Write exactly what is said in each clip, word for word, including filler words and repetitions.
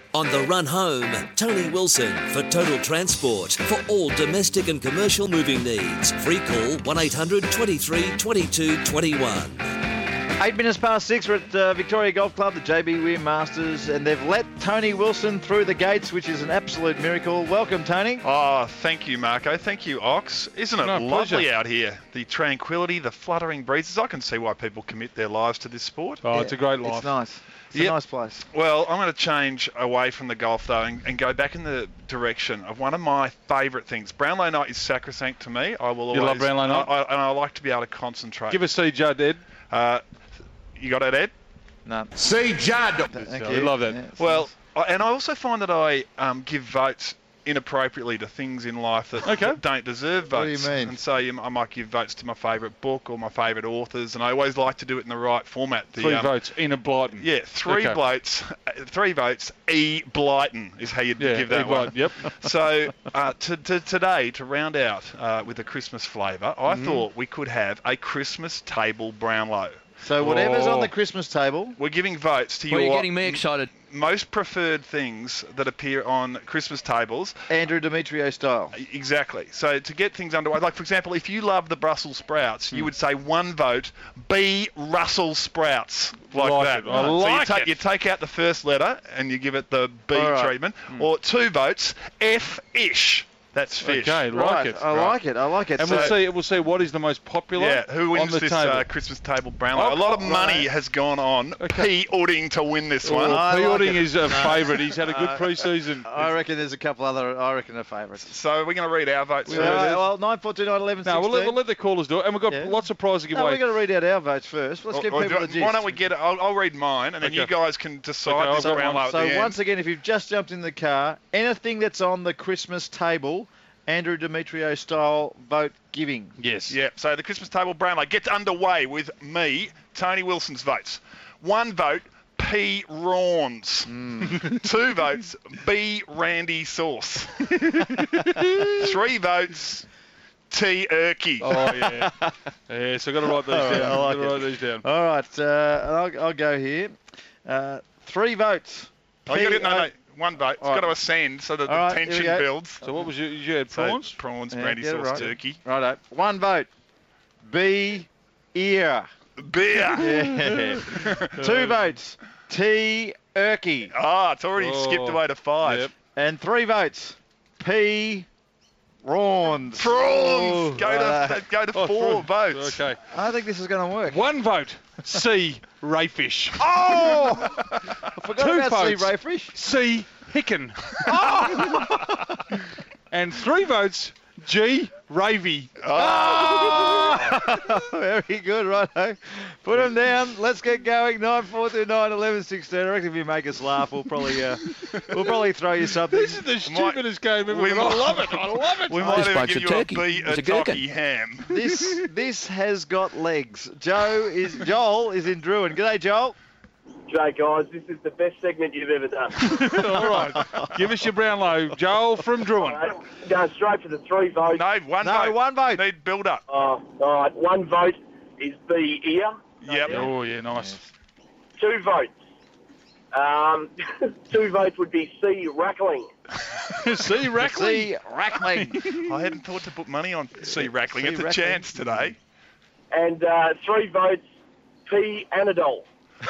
On the run home, Tony Wilson for Total Transport. For all domestic and commercial moving needs. Free call one eight hundred twenty-three twenty-two twenty-one. Eight minutes past six, we're at uh, Victoria Golf Club, the J B Weir Masters, and they've let Tony Wilson through the gates, which is an absolute miracle. Welcome, Tony. Oh, thank you, Marco. Thank you, Ox. Isn't it No, lovely pleasure. out here? The tranquility, the fluttering breezes. I can see why people commit their lives to this sport. Oh, Yeah, it's a great life. It's nice. It's Yep. a nice place. Well, I'm going to change away from the golf, though, and, and go back in the direction of one of my favourite things. Brownlow night is sacrosanct to me. I will always... You love Brownlow night? I, I, and I like to be able to concentrate. Give us C Judd, Ed. Uh, you got it, Ed? No. See Judd. Thank So you. we love that. Yeah, it's Well, nice. I, and I also find that I um, give votes inappropriately to things in life that Okay. don't deserve What do you votes. mean? And so you, I might give votes to my favourite book or my favourite authors, and I always like to do it in the right format. The, Three um, votes. Enid Blyton. Yeah, three Okay. votes. Three votes. E. Blyton is how you'd Yeah, give that Ed one. Blyton, Yep. So uh, to, to, today, to round out uh, with a Christmas flavour, I Mm-hmm. thought we could have a Christmas table Brownlow. So whatever's Oh. on the Christmas table. We're giving votes to Well, your you're getting me excited. most preferred things that appear on Christmas tables. Andrew Demetrio style. Exactly. So to get things underway, like for example, if you love the Brussels sprouts, you would say one vote, B Russell sprouts, like, Like that. it. I so like you take, it. you take out the first letter and you give it the B All right. treatment, or two votes, F-ish. That's fish. Okay, like Right, it. I Right. like it. I like it. And So- we'll see. We'll see what is the most popular. Yeah, who on wins the this table. uh, Christmas table Brownlow? Oh, a lot of money right. has gone on Okay. P-Udding to win this Oh, one. I like P-Udding it. is a favourite. He's had a good Uh, pre-season. I reckon there's a couple other, I reckon, are favourites. So we're going to read our votes. All first. right, well, nine four two nine eleven No, we'll let, sixteen. we'll let the callers do it. And we've got Yeah. lots of prizes to give No, away. we've got to read out our votes first. Let's Or- give or people do- the gist. Why don't we get it? I'll, I'll read mine, and then Okay. you guys can decide Okay, this I've got Brownlow one. at So the once end. again, if you've just jumped in the car, anything that's on the Christmas table, Andrew Demetrio style vote giving. Yes. Yeah, so the Christmas table Brownlow gets underway with me, Tony Wilson's votes. One vote, P. Rawns. Mm. Two votes, B. Randy Sauce. Three votes, T. Erky. Oh yeah. Yeah. So I've got to write these All right, down. I like Got to it. write these down. All right, uh, and I'll, I'll go here. Uh, three votes. Oh, you gotta get, no, P- no, one vote. It's All got to right. ascend so that All the right, here we tension go. builds. So what was your? You had So, prawns. prawns, Yeah, Randy get it Sauce, right. turkey. Righto. One vote. B. Ear. Beer. Yeah. Two votes. T. Erky. Ah, it's already Oh, skipped away to five. Yep. And three votes. P. Rawns. Prawns. Go Righto. to go to Oh, four prawns. votes. Okay. I think this is going to work. One vote. C. Rayfish. Oh! I forgot Two about C. votes. Rayfish. C. Hicken. And three votes. G. Ravy. Oh! Very good, righto. Put them down. Let's get going. Nine four two nine eleven sixteen. I reckon if you make us laugh, we'll probably uh, we'll probably throw you something. This is the stupidest game ever. we but I might- love it. I love it. We Oh, might this even bloke's give a you turkey. a beat He's a a gherkin. turkey ham. This this has got legs. Joe is Joel is in Druin. G'day, Joel. G'day, guys. This is the best segment you've ever done. All right. Give us your Brownlow. Joel from Druin. All right, going straight for the three votes. No, one No, vote. one vote. Need build up. Uh, all right, one vote is B. Ear. Yep. Oh, yeah, nice. Two votes. Um, two votes would be C. Rackling. See, Rackley. C. Rackling. I hadn't thought to put money on C. Rackling. C. It's a Rackling. chance today. And uh, three votes, P. Anadol.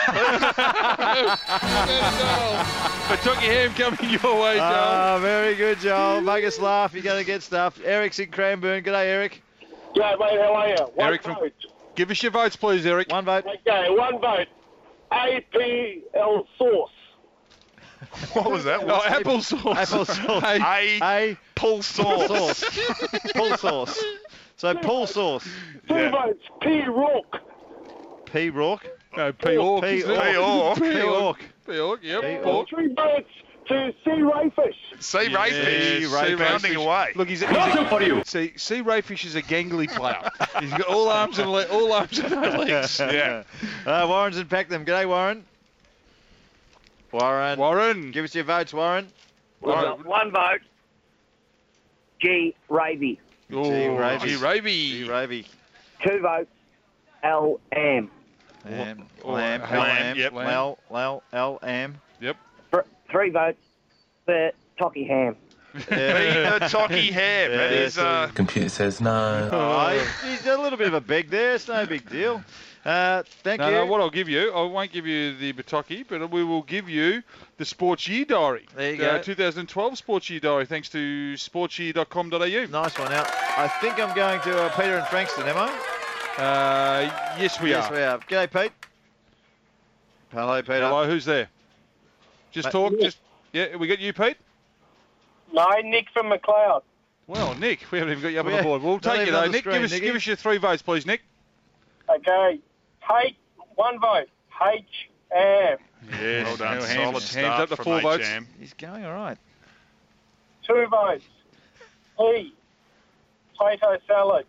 I took your ham coming your way, Joel. Ah, very good, Joel. Make us laugh. You're going to get stuff. Eric's in Cranbourne. G'day, Eric. Yeah, mate, how are you? One Eric from- vote. Give us your votes, please, Eric. One vote. Okay, one vote. A P L Sauce. What was that? Oh, apple sauce. Apple sauce. Hey, A A. pull sauce. Sauce. Pull sauce. So pull sauce. Two Yeah. votes, P. Rourke. P. Rourke. no, P-Orc. P. isn't it? P-Orc. P-Orc. P-Orc, yep. P-Orc. Pork. Three votes to C. Rayfish. C. Yeah, Rayfish. Ray Bounding Rayfish. away. Look, he's, he's a, for you. See, C. Rayfish is a gangly player. He's got all arms and le- all arms and legs. Yeah. Uh, Warren's in Packnam. G'day, Warren. Warren. Warren. Give us your votes, Warren. Warren. One vote, G. Ravy. Oh, Ravy. G. Ravy. G. Ravy. Two votes, L. Am. Lamb. Or- Lamb. or L. Lamb, Am. yep. L. L. L. Am. Yep. Th- three votes for Tocky Ham. Be the Tocky Ham. That is. Uh, Computer says no. Oh, he's a little bit of a beg there. It's no big deal. Uh, thank No, you. no, what I'll give you, I won't give you the Bataki, but we will give you the Sports Year Diary. There you Uh, go. twenty twelve Sports Year Diary, thanks to sports year dot com dot a u. Nice one. Now, I think I'm going to uh, Peter and Frankston, am I? Uh, yes, we yes, are. we are. G'day, Pete. Hello, Peter. Hello, who's there? Just Mate, talk. yeah. Just yeah, we got you, Pete. No, Nick from McLeod. Well, Nick, we haven't even got you up We on the ha- board. We'll not take you even though, on the Nick. screen, give us Nicky. give us your three votes, please, Nick. Okay. H, one vote. H M. yeah, well done. Hands- Solid hands start up to from four H votes. M. He's going all right. Two votes. P, potato salad.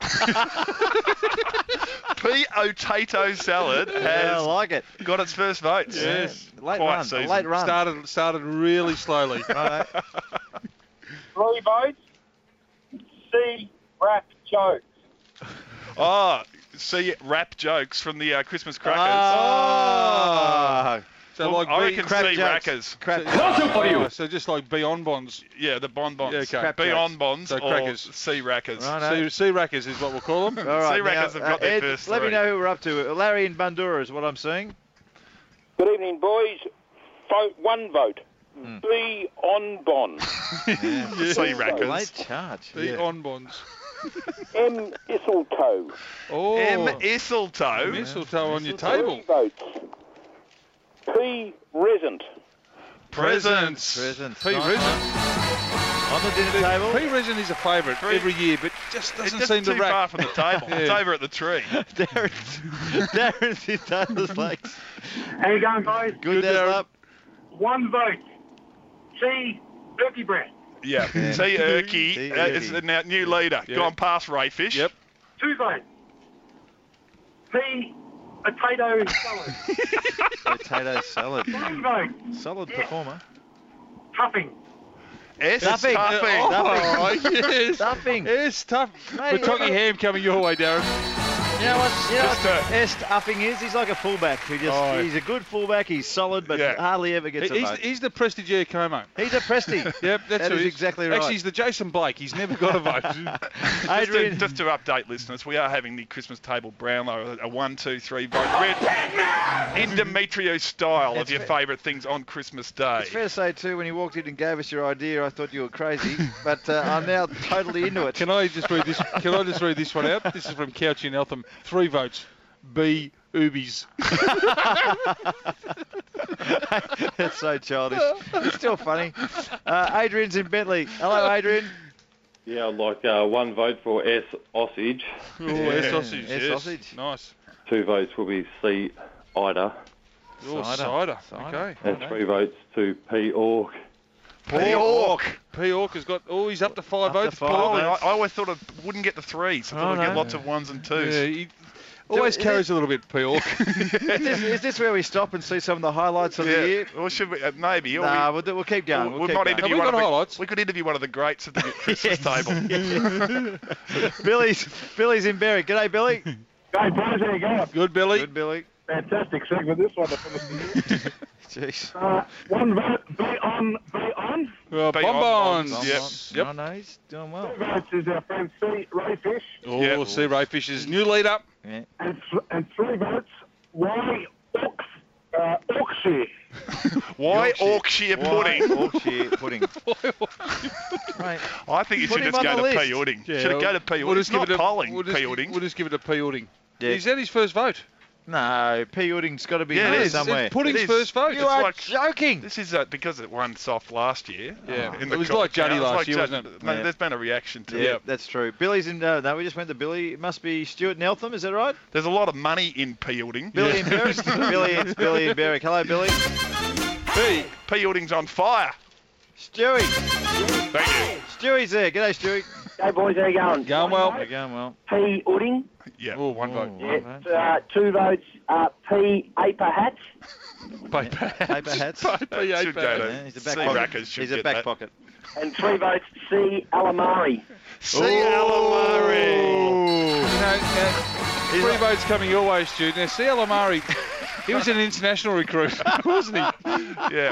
Potato salad Yeah, I has like it. got its first votes. Yes. Late Quite run. seasoned. Late run. Started started really slowly. Righto. Three votes. C, rap jokes. Oh, see rap jokes from the uh, Christmas crackers. Oh. So Well, like I B- reckon crap see jokes. rackers. Crap. Oh, so just like Beyond Bonds. Yeah, the bon bons. Yeah, okay. Crap Beyond jokes. bonds So or crackers. sea rackers. Righto. C, C Rackers is what we'll call them. All right, Sea Rackers now, have got uh, their Ed, first let me three. know who we're up to. Larry in Bundura is what I'm seeing. Good evening, boys. Vote one vote. Be on Bond. Sea rackers. Late charge. The Yeah. On Bonds. M. Isseltoe. Oh, M. Isseltoe. mistletoe on your Three table. votes. P. Resent. Presents. Present. P. Nice Resin. one. On the dinner table. P. Resin is a favourite Three. every year, but just It doesn't doesn't seem to too far rack. from the table. It's Yeah. over at the tree. Darren's, Darren's in Taylor's legs. How you going, guys? Good, Good, Darren. Darren. Up. One vote. C, turkey breast. Yeah. Yeah. See Erky See uh, is Erky. the now new leader. Yeah. Gone past Rayfish. Yep. Two votes. P, potato salad. Potato salad. Three votes. Solid performer. Tuffing. S. Stuffing. Stuffing. Oh, yes. Stuffing. Yes, tough. Mate, But Tocky yeah. Ham coming your way, Darren. You know what? You know Just what a- best upping is? He's like a fullback. He just, Oh. he's a good fullback. He's solid, but Yeah. hardly ever gets a He's, vote. he's the Prestigier Como. He's a Presty. Yep, that's That who is he exactly right. Actually, he's the Jason Blake. He's never got a vote. Just to, Adrian. just to update listeners, we are having the Christmas table Brownlow, a one, two, three vote red in Demetrio style It's of your fair- favourite things on Christmas Day. It's fair to say, too, when you walked in and gave us your idea, I thought you were crazy, but uh, I'm now totally into it. Can I just read this? Can I just read this one out? This is from Couch in Eltham. Three votes. B. Ubies. That's so childish. It's still funny. Uh, Adrian's in Bentley. Hello, Adrian. Yeah, I'd like uh, one vote for S. Osage. Oh, air sausage. air yes. sausage. Nice. Two votes will be C. Ida. Oh, Cider. cider. Cider. Okay. And three votes to P. Orc. P. Orc. P. Orc has got. Oh, he's up to five Up to votes. five. Paul. Oh, I, I always thought it wouldn't get the threes. I thought Oh, I'd get no. lots of ones and twos. Yeah, he always is carries a little bit. P. Orc. Is this, is this where we stop and see some of the highlights of Yeah. the year? Or should we? Uh, maybe. Or Nah, we, we'll, do- we'll keep going. we We'll keep might going. interview Have we one got of the, highlights? We could interview one of the greats of the Christmas table. Billy's, Billy's in Berwick. G'day, Billy. Hey, boys, how you going? Good, Billy. Good, Billy. Fantastic segment, this one. to finish the year. Jeez. Uh, one vote, be on, be on. Uh, Be on bonbons. bonbons. Yes. Yep. Yep. No, no, he's doing well. Two votes is our friend C, Rayfish. Oh, Yep. Sea Rayfish's new leader. Yeah. And, th- and three votes, Y, Orcs, uh, Orkshire. Why Yorkshire. Orkshire Why pudding? Yorkshire pudding. Mate, I think you Put should him just on go the to list. P. Ording. Yeah, should it go to P. we'll Ording? just It's give not it a polling, we'll just, P. Ording. We'll just give it a P. Ording. Yeah. Is that his first vote? no, P. Udding's got to be Yeah, in it there is. somewhere. It- Pudding's is. first vote. You It's are like- joking. This is uh, because it won soft last year. Yeah. in It the was co- like Juddy it's last like year, Judd- wasn't it? no, Yeah. There's been a reaction to Yeah, it. that's true. Billy's in. Uh, no, we just went to Billy. It must be Stuart and Eltham. Is that right? There's a lot of money in P. Ording. Billy in Berwick. Billy, it's Billy in Berwick. Hello, Billy. P. P. Ording's on fire. Stewie. Thank you. Stewie's there. G'day, Stewie. Hey, boys, how you going? Going well. You're going well. P, Udding. Yeah. Oh, one vote. Oh, Yeah, right. uh, two votes, uh, P, Aper Hats. Paper. Paper hats. Paper, yeah, Should paper. go to Yeah, he's a back C. pocket. Rackers should He's a get back that. pocket. And three votes, C, Alamari. C. Alamari. Now, now, three votes coming your way, Stu. Now, C. Alamari, he was an international recruit, wasn't he? Yeah.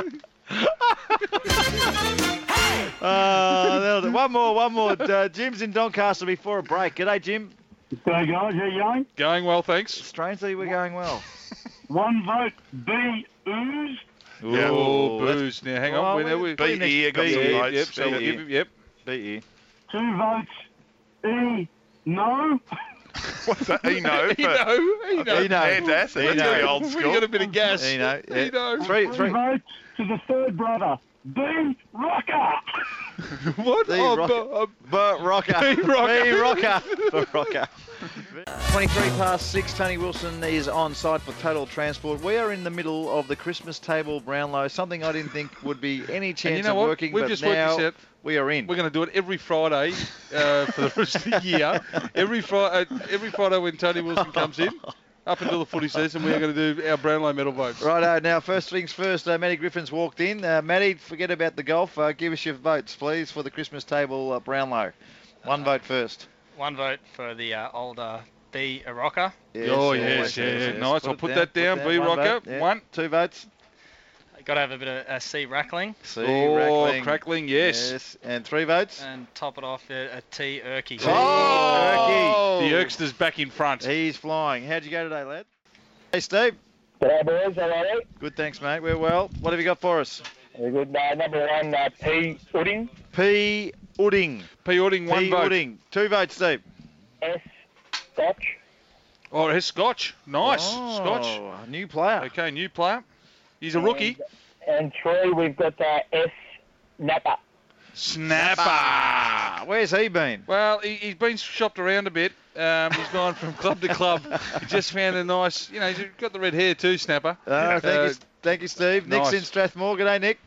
Uh, that'll do. One more, one more. Uh, Jim's in Doncaster before a break. G'day, Jim. G'day, guys. How you going? Going well, thanks. Strangely, we're going well. One vote, B, ooze. Yeah. Oh, Ooh, that's- booze. Now, hang Well, on. we- we, we, Pretty B next- E got B some E, votes. yep, so B we'll E. give him, yep. Beat you. Two votes, E, no. What's that? Eno. You know, you know. Eno. Fantastic. That's Eno. very old We school. got a bit of gas. Eno, yeah. You know. Three, Three three. votes to the third brother, B, Rocker. What? The Oh, rocket. bu- uh, Burt Rocker. B. Rocker. B. Rocker. Burt Rocker. twenty-three past six. Tony Wilson is on site for Total Transport. We are in the middle of the Christmas table Brownlow, something I didn't think would be any chance you know of what? working, We've but just worked now this out. we are in. We're going to do it every Friday uh, for the rest of the year. Every, fri- uh, every Friday when Tony Wilson comes in, up until the footy season, we're going to do our Brownlow medal votes. Righto, now first things first, uh, Matty Griffin's walked in. Uh, Matty, forget about the golf. Uh, give us your votes, please, for the Christmas table uh, Brownlow. One vote first. One vote for the uh, older B. Rocker. Yes, Oh, yes, yes, yeah, nice. I'll it put that down. B. One Rocker, vote, yeah. one. Two votes. Got to have a bit of uh, C. Rackling. C. Oh, Rackling. crackling, yes. Yes, and three votes. And top it off uh, a T. Erky. Oh, The Erkster's back in front. He's flying. How'd you go today, lad? Hey, Steve. G'day, boys. How are you? Good, thanks, mate. We're well. What have you got for us? Very good. Uh, number one, uh, P. Pudding. P. Udding. P. Ording, one P. vote. Udding. Two votes, Steve. S. Scotch. Oh, it's Scotch. Nice. Oh, Scotch. New player. Okay, new player. He's a rookie. And three, we've got uh, S. Napper. Snapper. Where's he been? Well, he, he's been shopped around a bit. Um, he's gone from club to club. He just found a nice, you know, he's got the red hair too, Snapper. Oh, thank Uh, you, thank you, Steve. Nick's nice. in Strathmore. G'day, Nick.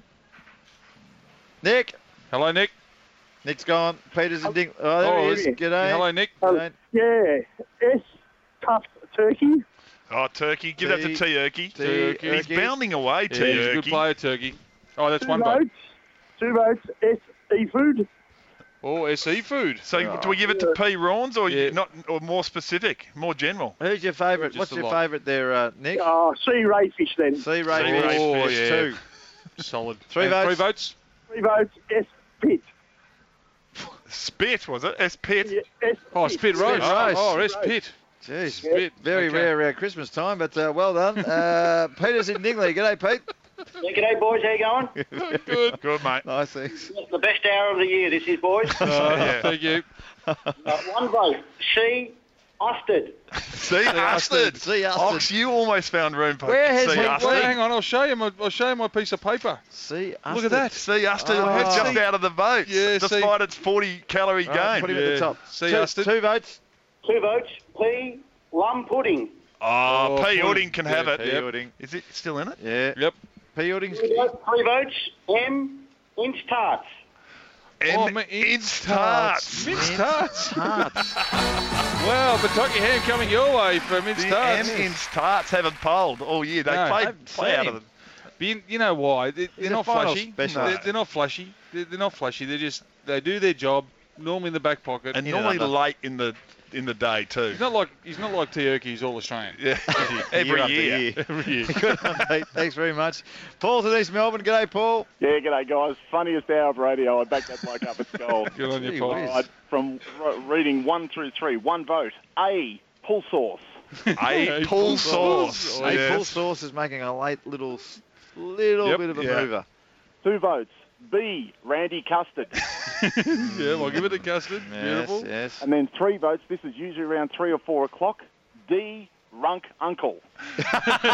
Nick. Hello, Nick. Nick's gone. Peter's in Ding. Oh, there Oh, he is. yeah. G'day. Hello, Nick. G'day. Yeah, S, tough turkey. Oh, Turkey. Give that T- to T. Erky. T. And he's Erky. bounding away, T. Yeah, he's a good Erky. player, Turkey. Oh, that's Two one votes. vote. Two votes, S. Seafood. Oh, S E food. So do we give it to P. Rawns or Yeah. not, or more specific, more general? Who's your favourite? Just What's a your lot. favourite there, uh, Nick? Oh, sea rayfish then. C. Ray. Ray Oh, Fish, yeah. Two. Solid. Three And votes. Three votes. Three votes, S. Pit. Spit, was it? S. Pit. Yeah, S. Oh, Spit Rose. Spit Rose. Oh, S Pit. Jeez. Spit. Very Okay. rare around Christmas time, but uh, well done. Uh, Peter's in Dingley. G'day, Pete. Yeah, g'day, boys. How you going? Good. Good, mate. Nice, thanks. The best hour of the year, this is, boys. Oh, Yeah. Thank you. Uh, one vote, C. Ustard. See, Ustard. See, Ustard. Ox, you almost found room for Where has C. he- Ustard. Well, hang on. I'll show you my. I'll show you my piece of paper. See, Look at that. C. Ustard Oh. was just out of the votes, Yeah, see- despite its forty calorie All right, game. put him at Yeah. the top. See, two, Ustard. two votes. Two votes, P. Plum pudding. Oh, Oh, P. Pudding. Udding can have Yeah, it. P. Yep. Udding. Is it still in it? Yeah. Yep. P. Udding's. Three votes, three votes, M. Inch tarts. Oh, M. ma- Inch tarts. Mince tarts. Tarts. Wow, Kentucky ham coming your way for mince The tarts. M. Inch tarts haven't polled all year. They No, play, haven't play seen out him. of the... But you, you know why? They, He's they're a not final flashy. specialist. They're, they're not flashy. They're, they're not flashy. They're just they do their job. Normally in the back pocket. And In and normally under. late in the in the day too. He's not like he's not like T. Erky. He's all Australian. Yeah, every after year. Every year. Good one, Pete. Thanks very much. Paul's in East Melbourne. G'day, Paul. Yeah, g'day, guys. Funniest hour of radio. I backed that bloke up at skull. Good on Gee you, Paul. whiz. Right, from r- reading one through three, one vote. A. Pull sauce. A pull sauce. Oh, Hey, yes. Paul Sauce is making a late little, s- little Yep. bit of a Yeah. mover. Two votes. B. Randy Custard. Yeah, well, give it to custard. Beautiful. Yes, yes. And then three votes. This is usually around three or four o'clock. D. Runk Uncle. T.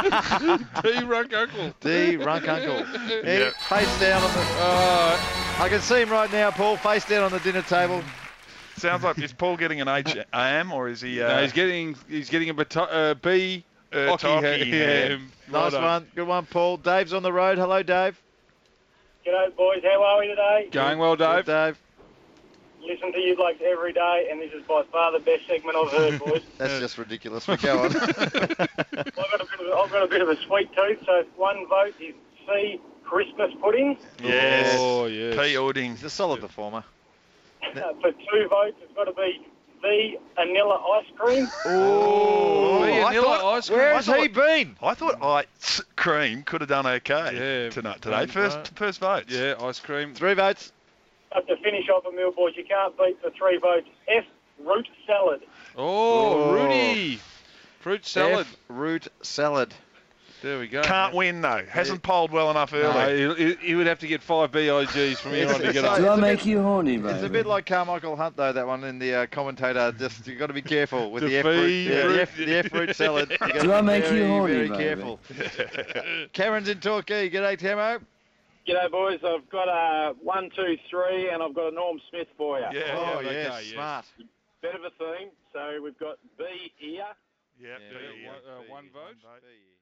Runk Uncle. D. Runk Uncle. Hey, Yep. face down on the. Uh, I can see him right now, Paul. Face down on the dinner table. Sounds like, is Paul getting an H A M or is he... Uh, no, he's getting he's getting a bato- uh, B. uh, Hockey Tocky ham. ham. Nice Righto. one. Good one, Paul. Dave's on the road. Hello, Dave. G'day, boys. How are we today? Going well, Dave. Good, Dave. Listen to you blokes every day, and this is by far the best segment I've heard, boys. That's just ridiculous. But go on. I've, got a bit of a, I've got a bit of a sweet tooth, so one vote is C, Christmas pudding. Yes. Oh, yes. P. Udding. He's a solid performer. Uh, for two votes, it's got to be V, vanilla ice cream. Oh, Vanilla I thought- ice cream. where I has he thought- been? I thought ice cream could have done okay Yeah. tonight, today. Right. First, first votes. Yeah, ice cream. Three votes. But to finish off a meal, boys, you can't beat the three votes. F, root salad. Oh, Oh. Rudy. Fruit salad. F, root salad. There we go. Can't win though. Hasn't polled well enough early. No, he, he would have to get five B I Gs from here on to It's get like- up. it's Do I a make bit- you horny, It's a baby? bit like Carmichael Hunt, though, that one in the uh, commentator. Just you've got to be careful with The the F root, V yeah, the root. F, the F root salad. You've got to Do I be make you very, horny, very baby? careful. Cameron's in Torquay. G'day, Camo. G'day, boys. I've got a one, two, three, and I've got a Norm Smith for you. Yeah, Oh, yeah, yes, okay, yes. smart. Bit of a theme. So we've got B here. Yep, Yeah, yeah, yeah. one- uh, one vote. vote.